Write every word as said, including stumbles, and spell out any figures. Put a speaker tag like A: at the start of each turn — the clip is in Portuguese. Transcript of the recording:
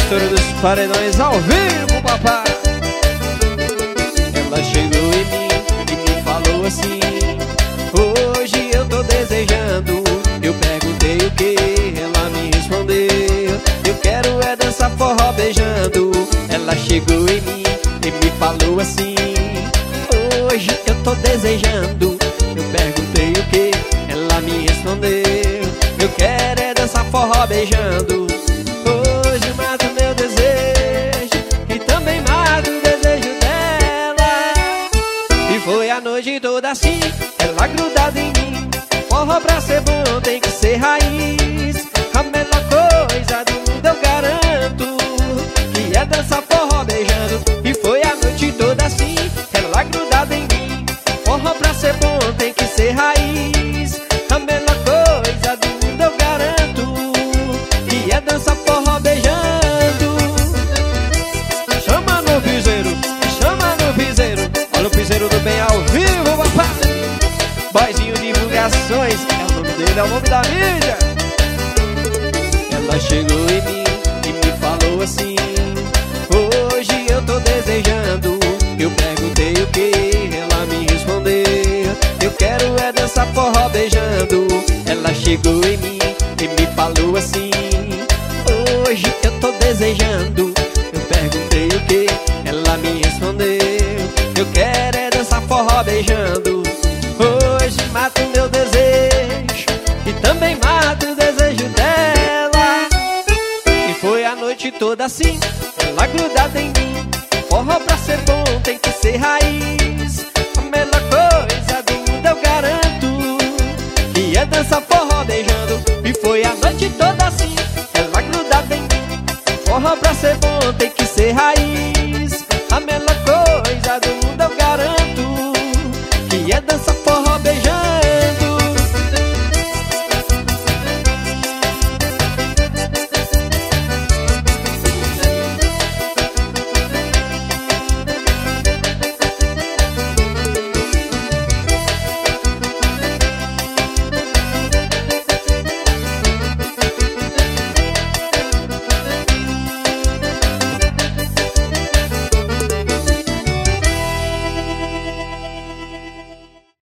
A: mistura dos paredões ao vivo, papai. Ela chegou em mim e me falou assim: hoje eu tô desejando. Eu perguntei o que, ela me respondeu: eu quero é dançar forró beijando. Ela chegou em mim e me falou assim: hoje eu tô desejando. Eu perguntei o que, ela me respondeu: eu quero é dançar forró beijando. Hoje mato meu desejo e também mato o desejo dela. E foi a noite toda assim, ela grudada em mim. Forró pra ser bom tem que ser raiz. A melhor coisa do mundo eu garanto, que é dançar forró beijando. E foi a noite toda assim, ela grudada em mim. Forró pra ser bom tem que ser raiz. A melhor coisa do mundo eu garanto, que é dançar forró beijando. Chama no piseiro, chama no piseiro. Olha o piseiro do bem ao vivo, papai. Boizinho Divulgações, é o nome dele, é o nome da mídia. Ela chegou em mim e me falou assim: hoje eu tô desejando. Eu perguntei o que, ela me respondeu: eu quero é dançar forró beijando. Ela chegou em mim e me falou assim: hoje eu tô desejando. Eu perguntei o que, ela me respondeu: eu quero é dançar forró beijando. Hoje mato meu desejo e também mato o desejo dela. E foi a noite toda assim, ela grudada em mim. Forró pra ser bom tem que ser raiz. A melhor coisa do mundo eu garanto, que é dançar forró beijando. E foi a noite toda assim, ela grudada em mim. Forró pra ser bom tem que ser raiz. A melhor coisa do mundo eu garanto, que é dançar